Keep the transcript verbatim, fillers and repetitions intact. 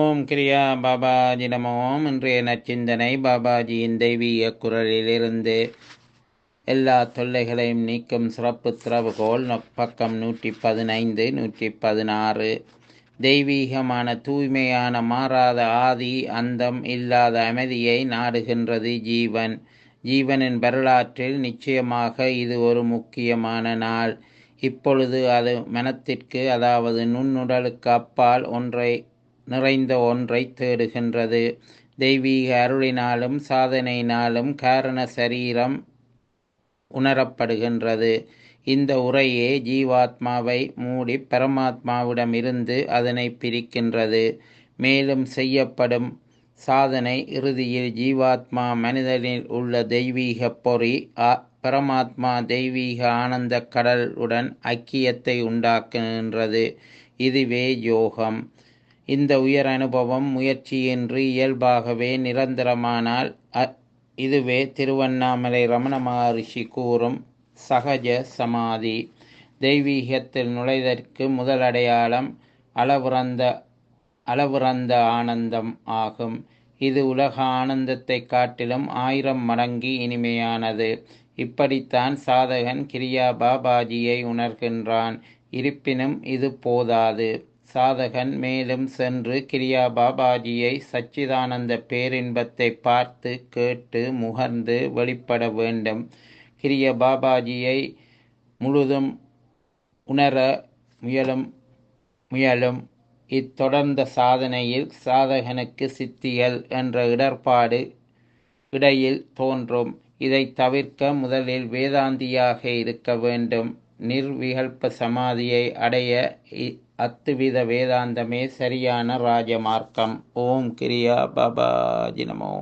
ஓம் கிரியா பாபாஜி நமோ. இன்றைய நச்சிந்தனை பாபாஜியின் தெய்வீக குரலிலிருந்து. எல்லா தொல்லைகளையும் நீக்கும் சிறப்பு திறவுகோல். பக்கம் நூற்றி பதினைந்து நூற்றி பதினாறு. தெய்வீகமான தூய்மையான மாறாத ஆதி அந்தம் இல்லாத அமைதியை நாடுகின்றது ஜீவன். ஜீவனின் வரலாற்றில் நிச்சயமாக இது ஒரு முக்கியமான நாள். இப்பொழுது அது மனத்திற்கு, அதாவது நுண்ணுடலுக்கு அப்பால் ஒன்றை நிறைந்த ஒன்றை தேடுகின்றது. தெய்வீக அருளினாலும் சாதனையினாலும் காரண சரீரம் உணரப்படுகின்றது. இந்த உரையே ஜீவாத்மாவை மூடி பரமாத்மாவிடம் இருந்து அதனை பிரிக்கின்றது. மேலும் செய்யப்படும் சாதனை இறுதியில் ஜீவாத்மா மனிதனில் உள்ள தெய்வீக பொறி பரமாத்மா தெய்வீக ஆனந்த கடலுடன் ஐக்கியத்தை உண்டாக்குகின்றது. இதுவே யோகம். இந்த உயர் அனுபவம் முயற்சியின்றி இயல்பாகவே நிரந்தரமானால் இதுவே திருவண்ணாமலை ரமண மகரிஷி கூறும் சகஜ சமாதி. தெய்வீகத்தில் நுழைதற்கு முதல் அடையாளம் அளவுறந்த அளவுறந்த ஆனந்தம் ஆகும். இது உலக ஆனந்தத்தை காட்டிலும் ஆயிரம் மடங்கு இனிமையானது. இப்படித்தான் சாதகன் கிரியா பாபாஜியை உணர்கின்றான். இருப்பினும் இது போதாது. சாதகன் மேலும் சென்று கிரியா பாபாஜியை சச்சிதானந்த பேரின்பத்தை பார்த்து கேட்டு முகர்ந்து வெளிப்பட வேண்டும். கிரியா பாபாஜியை முழுதும் உணர முயலும் முயலும் இத்தொடர்ந்த சாதனையில் சாதகனுக்கு சித்திகள் என்ற இடர்பாடு இடையில் தோன்றும். இதை தவிர்க்க முதலில் வேதாந்தியாக இருக்க வேண்டும். நிர்விகல்ப சமாதியை அடைய அத்துவித வேதாந்தமே சரியான ராஜமார்க்கம். ஓம் கிரியா பாபாஜி நமோ.